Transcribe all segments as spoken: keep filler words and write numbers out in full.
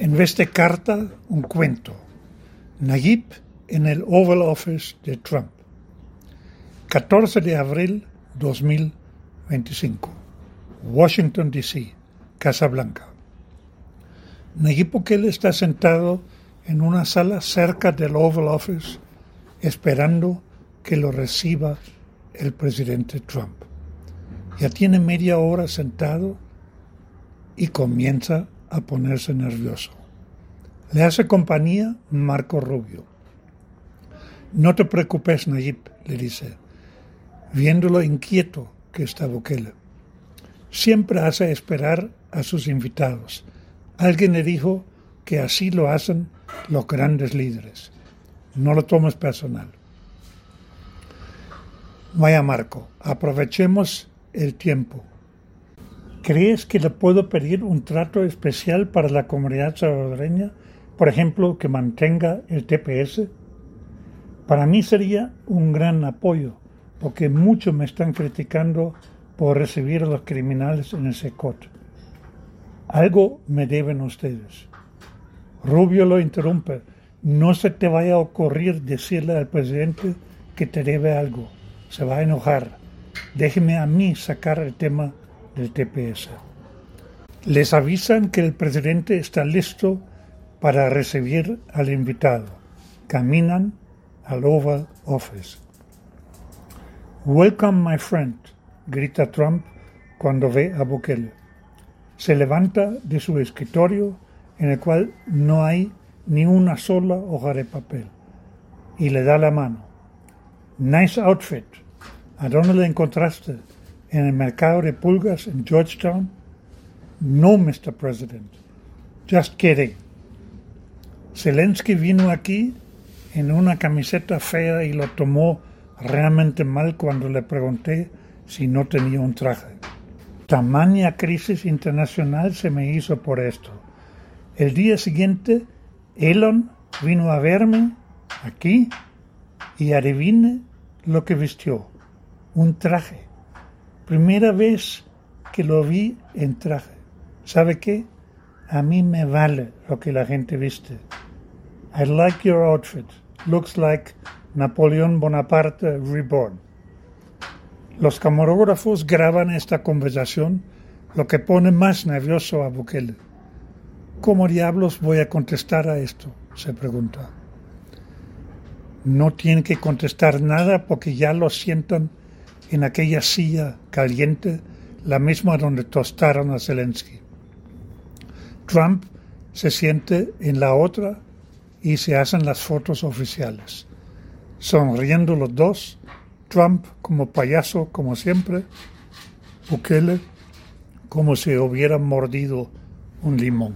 En vez de carta, un cuento. Nayib en el Oval Office de Trump. catorce de abril dos mil veinticinco. Washington, D C, Casa Blanca. Nayib Bukele está sentado en una sala cerca del Oval Office esperando que lo reciba el presidente Trump. Ya tiene media hora sentado y comienza a ponerse nervioso. Le hace compañía Marco Rubio. No te preocupes, Nayib, le dice, viendo lo inquieto que está Bukele. Siempre hace esperar a sus invitados. Alguien le dijo que así lo hacen los grandes líderes. No lo tomes personal. Vaya, Marco, aprovechemos el tiempo. ¿Crees que le puedo pedir un trato especial para la comunidad salvadoreña? Por ejemplo, que mantenga el T P S. Para mí sería un gran apoyo, porque muchos me están criticando por recibir a los criminales en el SECOT. Algo me deben ustedes. Rubio lo interrumpe. No se te vaya a ocurrir decirle al presidente que te debe algo. Se va a enojar. Déjeme a mí sacar el tema del T P S. Les avisan que el presidente está listo para recibir al invitado. Caminan al Oval Office. Welcome, my friend, grita Trump cuando ve a Bukele. Se levanta de su escritorio, en el cual no hay ni una sola hoja de papel, y le da la mano. Nice outfit. ¿A dónde le encontraste? ¿En el mercado de pulgas en Georgetown? No, mister President. Just kidding. Zelensky vino aquí en una camiseta fea y lo tomó realmente mal cuando le pregunté si no tenía un traje. Tamaña crisis internacional se me hizo por esto. El día siguiente, Elon vino a verme aquí y adivine lo que vistió. Un traje. Primera vez que lo vi en traje. ¿Sabe qué? A mí me vale lo que la gente viste. I like your outfit. Looks like Napoleón Bonaparte reborn. Los camarógrafos graban esta conversación, lo que pone más nervioso a Bukele. ¿Cómo diablos voy a contestar a esto?, se pregunta. No tiene que contestar nada porque ya lo sientan en aquella silla caliente, la misma donde tostaron a Zelensky. Trump se siente en la otra y se hacen las fotos oficiales. Sonriendo los dos, Trump como payaso, como siempre, Bukele como si hubiera mordido un limón.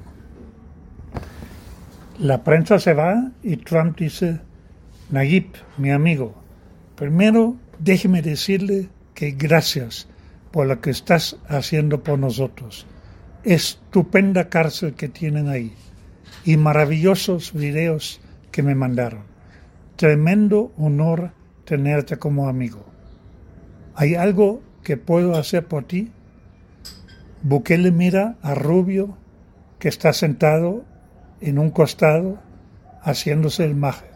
La prensa se va y Trump dice, Nayib, mi amigo, primero déjeme decirle que gracias por lo que estás haciendo por nosotros. Estupenda cárcel que tienen ahí y maravillosos videos que me mandaron. Tremendo honor tenerte como amigo. ¿Hay algo que puedo hacer por ti? Bukele mira a Rubio, que está sentado en un costado, haciéndose el maje.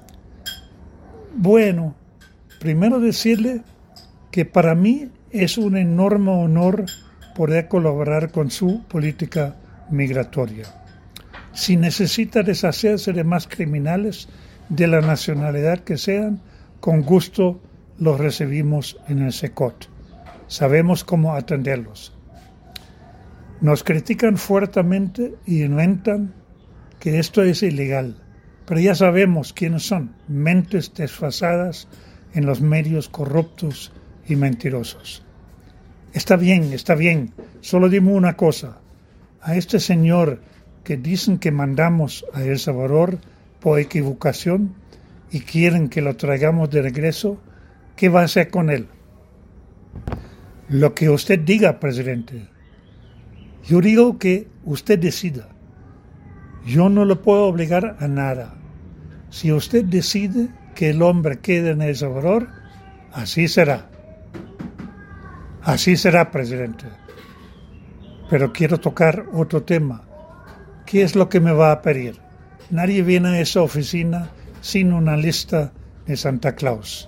Bueno, primero decirle que para mí es un enorme honor poder colaborar con su política migratoria. Si necesita deshacerse de más criminales, de la nacionalidad que sean, con gusto los recibimos en el SECOT. Sabemos cómo atenderlos. Nos critican fuertemente y inventan que esto es ilegal, pero ya sabemos quiénes son, mentes desfasadas en los medios corruptos y mentirosos. Está bien, está bien, solo dime una cosa. A este señor que dicen que mandamos a El Salvador por equivocación y quieren que lo traigamos de regreso, ¿qué va a hacer con él? Lo que usted diga, presidente. Yo digo que usted decida. Yo no le puedo obligar a nada. Si usted decide que el hombre quede en El Salvador, así será. Así será, presidente. Pero quiero tocar otro tema. ¿Qué es lo que me va a pedir? Nadie viene a esa oficina sin una lista de Santa Claus.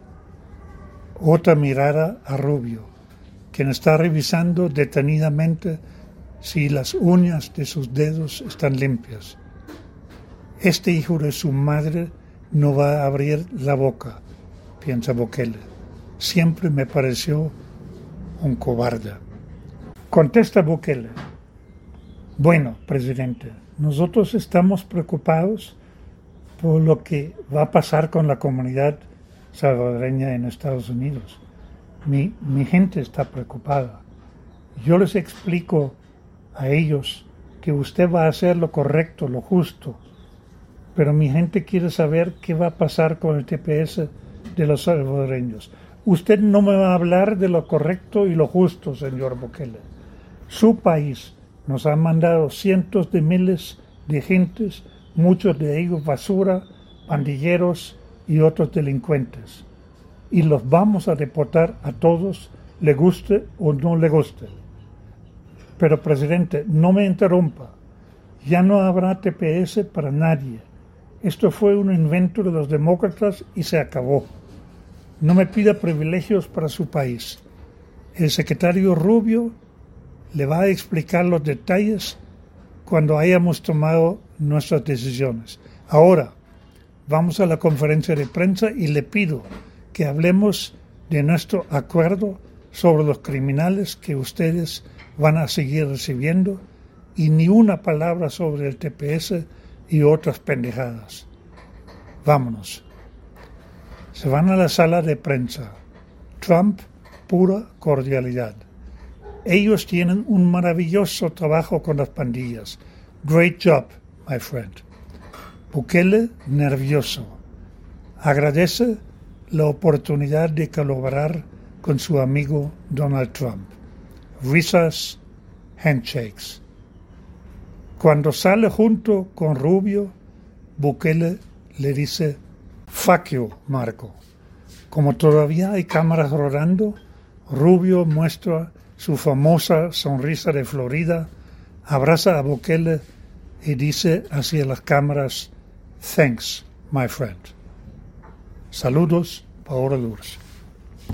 Otra mirada a Rubio, quien está revisando detenidamente si las uñas de sus dedos están limpias. Este hijo de su madre no va a abrir la boca, piensa Bukele. Siempre me pareció un cobarde. Contesta Bukele. Bueno, presidente, nosotros estamos preocupados por lo que va a pasar con la comunidad salvadoreña en Estados Unidos. Mi, mi gente está preocupada. Yo les explico a ellos que usted va a hacer lo correcto, lo justo, pero mi gente quiere saber qué va a pasar con el T P S de los salvadoreños. Usted no me va a hablar de lo correcto y lo justo, señor Bukele. Su país nos ha mandado cientos de miles de gentes, muchos de ellos basura, pandilleros y otros delincuentes. Y los vamos a deportar a todos, le guste o no le guste. Pero, presidente, no me interrumpa. Ya no habrá T P S para nadie. Esto fue un invento de los demócratas y se acabó. No me pida privilegios para su país. El secretario Rubio le va a explicar los detalles cuando hayamos tomado nuestras decisiones. Ahora, vamos a la conferencia de prensa y le pido que hablemos de nuestro acuerdo sobre los criminales que ustedes van a seguir recibiendo y ni una palabra sobre el T P S y otras pendejadas. Vámonos. Se van a la sala de prensa. Trump, pura cordialidad. Ellos tienen un maravilloso trabajo con las pandillas. Great job, my friend. Bukele, nervioso. Agradece la oportunidad de colaborar con su amigo Donald Trump. Risas, handshakes. Cuando sale junto con Rubio, Bukele le dice, fuck you, Marco. Como todavía hay cámaras rodando, Rubio muestra su famosa sonrisa de Florida, abraza a Bukele y dice hacia las cámaras, thanks, my friend. Saludos, Paola Lourdes.